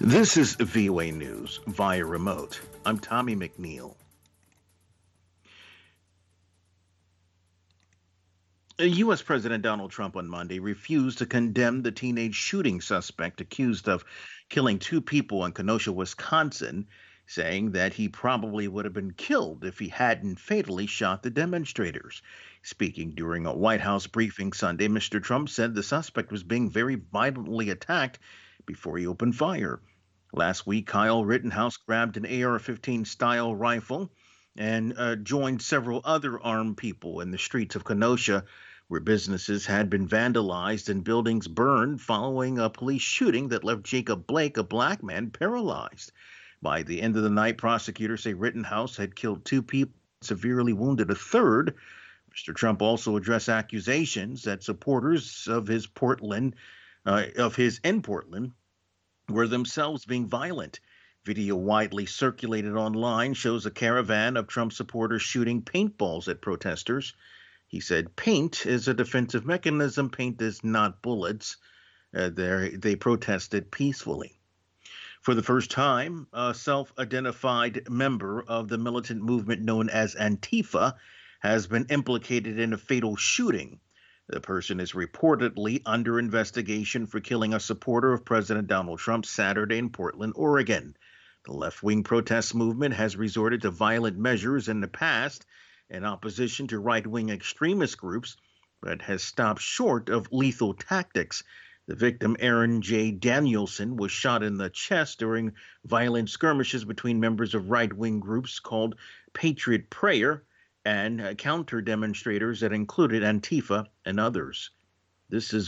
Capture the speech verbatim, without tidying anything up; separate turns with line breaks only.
This is V O A News via remote. I'm Tommy McNeil. U S. President Donald Trump on Monday refused to condemn the teenage shooting suspect accused of killing two people in Kenosha, Wisconsin, saying that he probably would have been killed if he hadn't fatally shot the demonstrators. Speaking during a White House briefing Sunday, Mister Trump said the suspect was being very violently attacked before he opened fire. Last week, Kyle Rittenhouse grabbed an A R fifteen style rifle and uh, joined several other armed people in the streets of Kenosha, where businesses had been vandalized and buildings burned following a police shooting that left Jacob Blake, a black man, paralyzed. By the end of the night, prosecutors say Rittenhouse had killed two people, severely wounded a third. Mister Trump also addressed accusations that supporters of his Portland, uh, of his in Portland, were themselves being violent. Video widely circulated online shows a caravan of Trump supporters shooting paintballs at protesters. He said, "Paint is a defensive mechanism. Paint is not bullets." Uh, they protested peacefully. For the first time, a self-identified member of the militant movement known as Antifa has been implicated in a fatal shooting. The person is reportedly under investigation for killing a supporter of President Donald Trump Saturday in Portland, Oregon. The left-wing protest movement has resorted to violent measures in the past in opposition to right-wing extremist groups, but has stopped short of lethal tactics. The victim, Aaron J. Danielson, was shot in the chest during violent skirmishes between members of right-wing groups called Patriot Prayer and counter demonstrators that included Antifa and others. This is